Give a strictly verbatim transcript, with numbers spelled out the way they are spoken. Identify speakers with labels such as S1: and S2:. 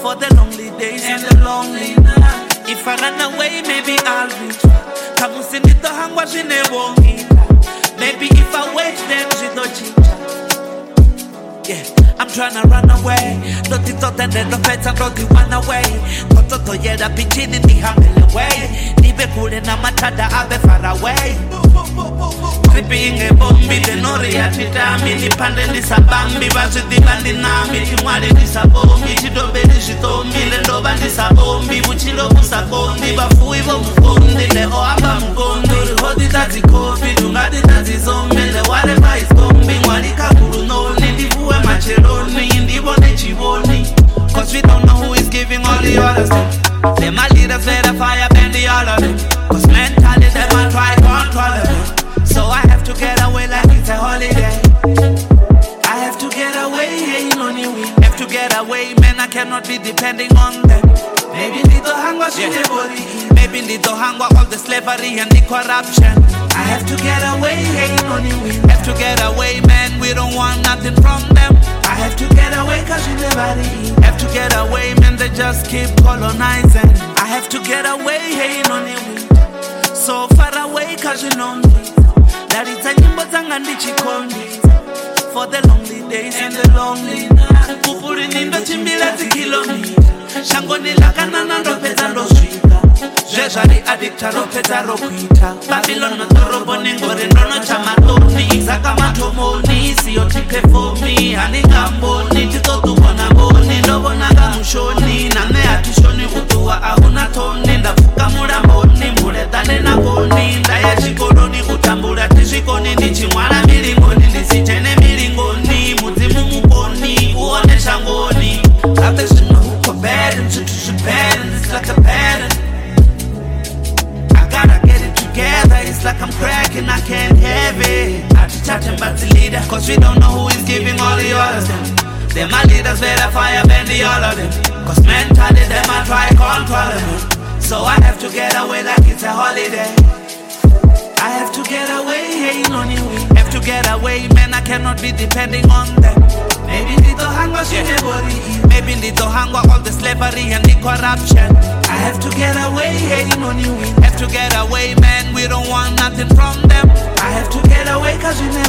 S1: for the lonely days and the lonely night. If I run away, maybe I'll reach. Kamusinito hangwa shinewongi. Maybe if I wait, then she don't change. Yeah, I'm tryna run away. Don't you thought that the pets are not the one away. Kototo yeda pichini ni hamile away. Nibe kule na matada abe far away. Creeping a bombi, the nori atitami. Ni pande ni sabambi, vazidi bandi nami. Timwale ni sabombi, chidobe ni shitombi. Lendo bandi sabombi, uchilo musakombi. Bafu ivo mukondi, le oamba mukondi. Hodi tazi kofi, dungadi tazi zombi. Le whatever is kombi, walika kuru noni. Ndivuwe macheloni, ndivone chivoni. Cause we don't know who is giving all the orders. Them my leaders let the fire bend the all of them. Cause mentally them a try control them. So I have to get away like it's a holiday. I have to get away, ain't no new way. Have to get away, man, I cannot be depending on them. Maybe little hangwa yeah. body. Maybe little hangwa all the slavery and the corruption. I have to get away, ain't no new way. Have to get away, man, we don't want nothing from them. I have to get away cause you never leave. Have to get away, man, they just keep colonizing. I have to get away, ain't no new way. So far away cause you know me. That is a nyimbo zanga ndichikondi. For the lonely days and the lonely night. Kupuri nindo chimbila zikilomita. Shangoni lakana na ropeta ndoswika. Jejari adikta ropeta rokwita. Babylon matorobo ningore ndono chamatoni. Zaka matomoni, siyo tipe fomi. Haninga mboni, titotu bona mboni. Ndobo naga mshoni, nane atishoni utuwa ahuna toni. Ndafuka mura mboni, mure tane na koni. Ndaya chikodoni utambura tishikoni. Nichimwana milingoni, nisichene milingoni. Muzimu muponi, uone shangoni. Affection who bad and shit to bad and it's like a pattern. I gotta get it together, it's like I'm cracking, I can't have it. I just chatting about the leader, cause we don't know who is giving all the orders. Them my leaders better fire bend the all of them. Cause mentally them I try control them. So I have to get away like it's a holiday. I have to get away, ain't no new way. Have to get away, man, I cannot be depending on them. Maybe little hangwa yeah. body. Maybe little hangwa all the slavery and the corruption. I have to get away, ain't no new way. Have to get away, man, we don't want nothing from them. I have to get away cause you never